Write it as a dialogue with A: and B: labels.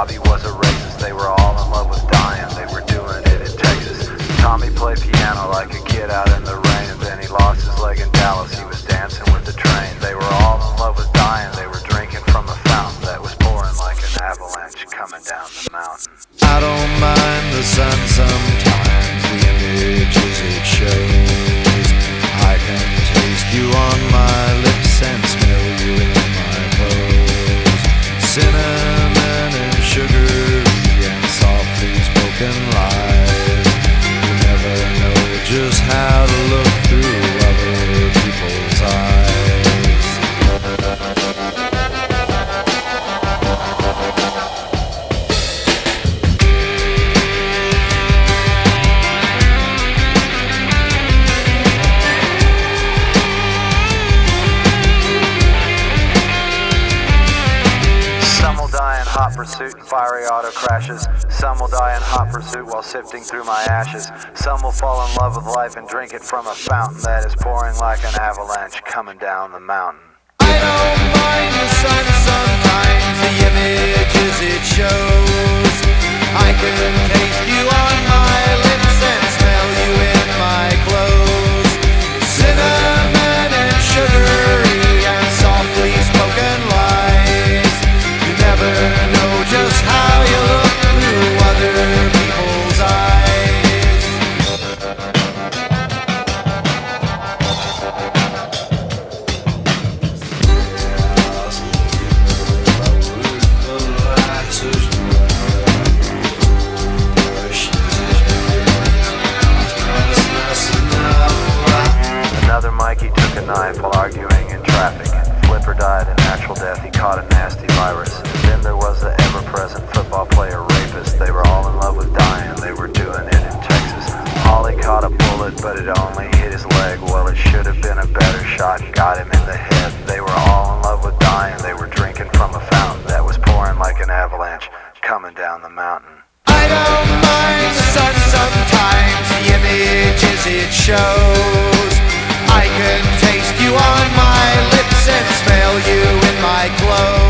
A: Bobby was a racist, they were all in love with dying, they were doing it in Texas. Tommy played piano like a kid out in the rain, and then he lost his leg in Dallas, he was dancing with the train. They were all in love with dying, they were drinking from a fountain that was pouring like an avalanche coming down the mountain.
B: I don't mind the sun sometimes, the images it shows. I can taste you on my lips and smell you in my clothes. Cinnamon and sugar and softly spoken lies. You never know just how to look through other people's eyes.
A: Hot pursuit and fiery auto crashes. Some will die in hot pursuit while sifting through my ashes. Some will fall in love with life and drink it from a fountain that is pouring like an avalanche coming down the mountain.
B: I don't mind the sun sometimes, the images it shows. I can taste you on my lips and smell you in my clothes. Cinnamon and sugary and softly spoken lies. You never know just how you look through other people's eyes.
A: Another Mikey took a knife while arguing in traffic. Flipper died a natural death, he caught a nasty virus. Then there was the ever-present football player rapist. They were all in love with dying, they were doing it in Texas. Holly caught a bullet, but it only hit his leg. Well, it should have been a better shot, got him in the head. They were all in love with dying, they were drinking from a fountain that was pouring like an avalanche coming down the mountain.
B: I don't mind the sun sometimes, the images it shows. I can taste you on my lips and smell you in my clothes.